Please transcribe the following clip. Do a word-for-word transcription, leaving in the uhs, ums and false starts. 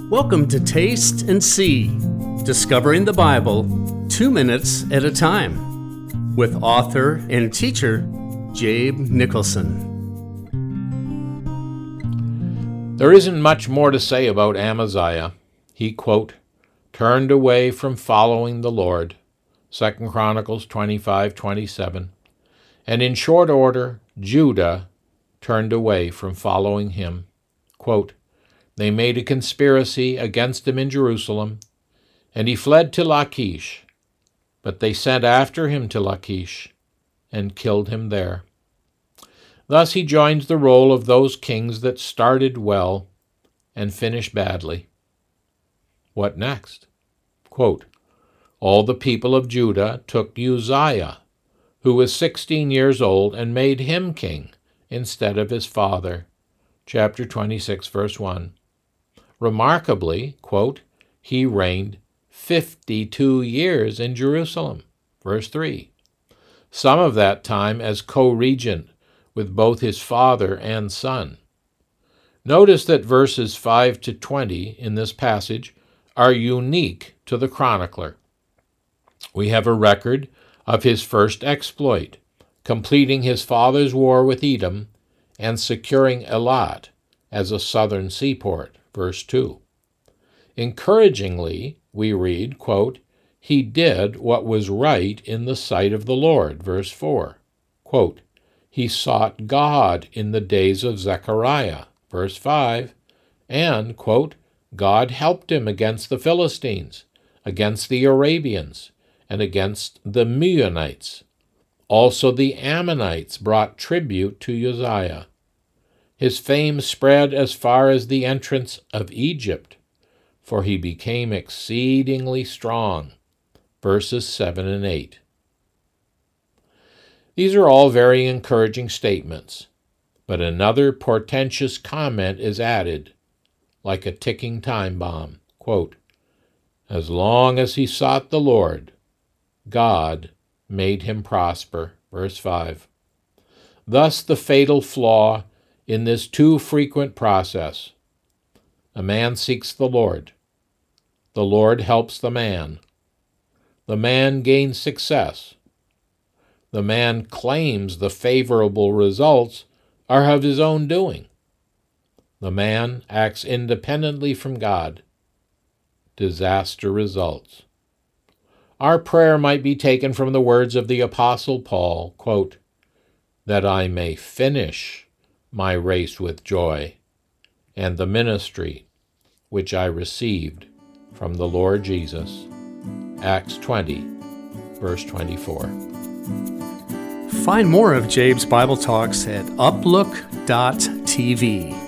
Welcome to Taste and See, Discovering the Bible two minutes at a time, with author and teacher Jabe Nicholson. There isn't much more to say about Amaziah. He, quote, turned away from following the Lord, Second Chronicles twenty-five twenty-seven, and in short order, Judah turned away from following him. Quote, they made a conspiracy against him in Jerusalem, and he fled to Lachish, but they sent after him to Lachish and killed him there. Thus he joins the roll of those kings that started well and finished badly. What next? Quote, all the people of Judah took Uzziah, who was sixteen years old, and made him king instead of his father. Chapter twenty-six, verse one. Remarkably, quote, he reigned fifty-two years in Jerusalem. Verse three. Some of that time as co-regent with both his father and son. Notice that verses five to twenty in this passage are unique to the chronicler. We have a record of his first exploit, completing his father's war with Edom and securing Elat as a southern seaport, verse two. Encouragingly, we read, quote, he did what was right in the sight of the Lord, verse four. Quote, he sought God in the days of Zechariah, verse five, and, quote, God helped him against the Philistines, against the Arabians, and against the Meunites. Also the Ammonites brought tribute to Uzziah. His fame spread as far as the entrance of Egypt, for he became exceedingly strong. Verses seven and eight. These are all very encouraging statements, but another portentous comment is added, like a ticking time bomb. Quote, as long as he sought the Lord, God made him prosper. Verse five. Thus the fatal flaw in this too frequent process. A man seeks the Lord. The Lord helps the man. The man gains success. The man claims the favorable results are of his own doing. The man acts independently from God. Disaster results. Our prayer might be taken from the words of the Apostle Paul, quote, that I may finish my race with joy, and the ministry which I received from the Lord Jesus. Acts twenty, verse twenty-four. Find more of Jabe's Bible Talks at uplook dot t v.